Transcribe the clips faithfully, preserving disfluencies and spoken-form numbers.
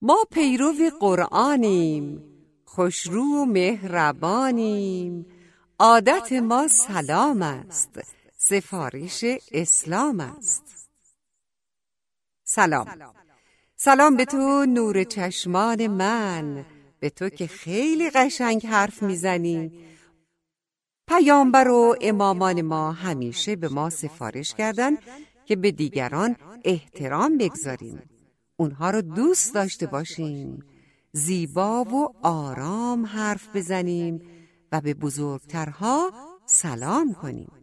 ما پیرو قرآنیم، خوشرو و مهربانیم. عادت ما سلام است، سفارش اسلام است. سلام سلام به تو نور چشمان من، به تو که خیلی قشنگ حرف میزنی. پیامبر و امامان ما همیشه به ما سفارش کردن که به دیگران احترام بگذاریم، اونها رو دوست داشته باشیم، زیبا و آرام حرف بزنیم و به بزرگترها سلام کنیم.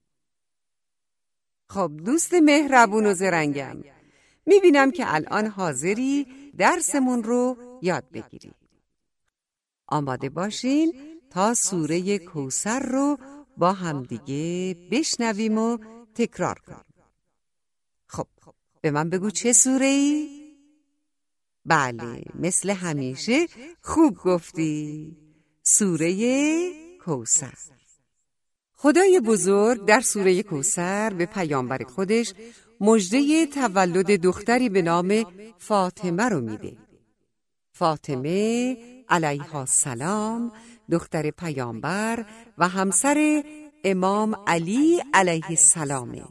خب دوست مهربون و زرنگم، میبینم که الان حاضری درسمون رو یاد بگیری. آماده باشین تا سوره کوثر رو با همدیگه بشنویم و تکرار کنیم. خب به من بگو چه سوره ای؟ بله، مثل همیشه خوب گفتی، سوره کوثر. خدای بزرگ در سوره کوثر به پیامبر خودش مژده تولد دختری به نام فاطمه رو میده. فاطمه علیها السلام دختر پیامبر و همسر امام علی علیه السلامه.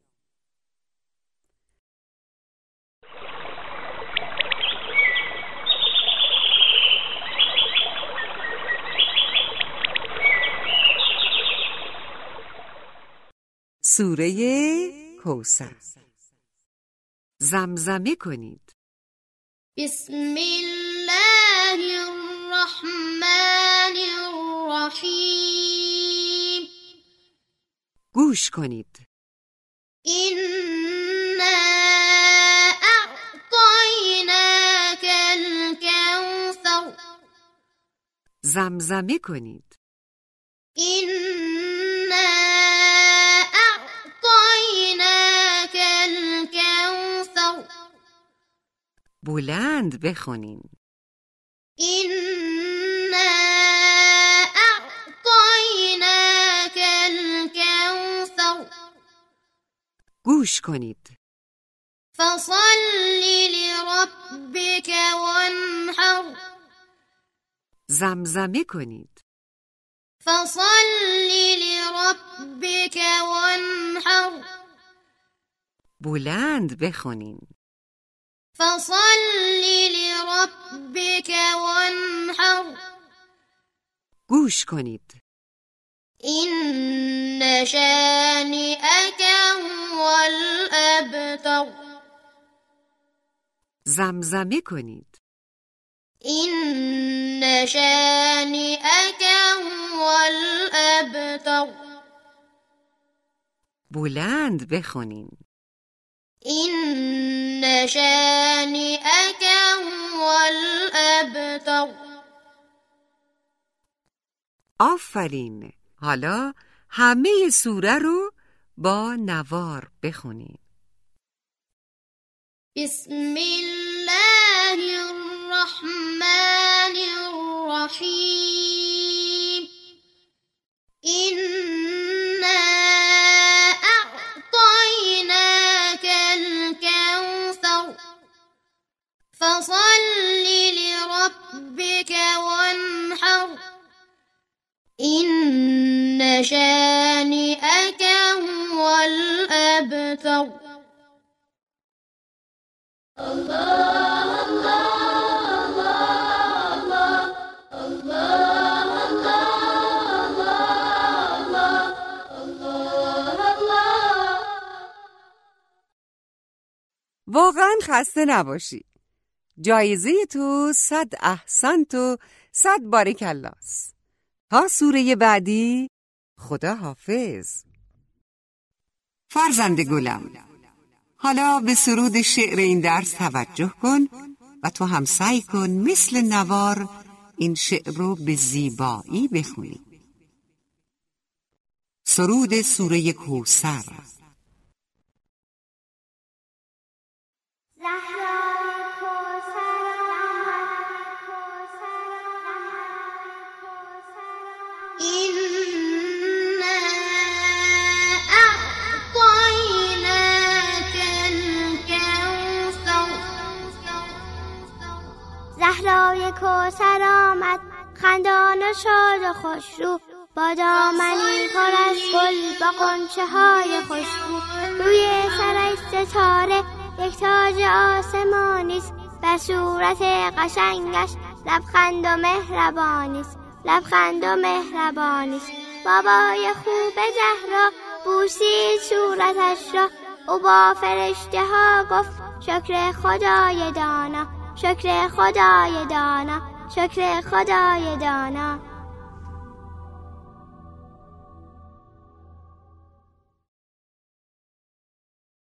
سوره کوثر. زمزمه کنید. بسم الله الرحمن الرحیم. گوش کنید. اینا اعطیناک الکوثر. زمزمه کنید. اینا اعطیناک الکوثر. بلند بخونین. اینا اعطیناک الکوثر. گوش کنید. فصل لربک وانحر. زمزمه کنید. فصل لربک وانحر. بلند بخونین. فصل لربک وانحر. گوش کنید. این شانئک هو الابتر. زمزمه کنید. این شانئک هو الابتر. بلند بخونین. این شانئک هو الابتر. آفرین. حالا همه سوره رو با نوار بخونین. بسم الله الرحمن الرحیم. اینا اعطیناک الکوثر. فصل لربک وانحر. این شانئک هو الابتر. الله الله الله الله الله. واقعا خسته نباشی. جایزه تو صد احسنت و صد بارکالله است. تا سوره بعدی، خدا حافظ. فرزند گلم، حالا به سرود شعر این درس توجه کن و تو هم سعی کن مثل نوار این شعر رو به زیبایی بخونی. سرود سوره کوثر. زهرای کوثر آمد خندان و شاد و خوشرو، با دامنی پر از گل با غنچه های خوشبو. روی سرش ستاره یک تاج آسمانیست، بر صورت قشنگش لبخند و مهربانیست، لبخند و مهربانیست. بابای خوب زهرا بوسید صورتش را، او با فرشته ها گفت شکر خدای دانا، شکر خدای دانا، شکر خدای دانا.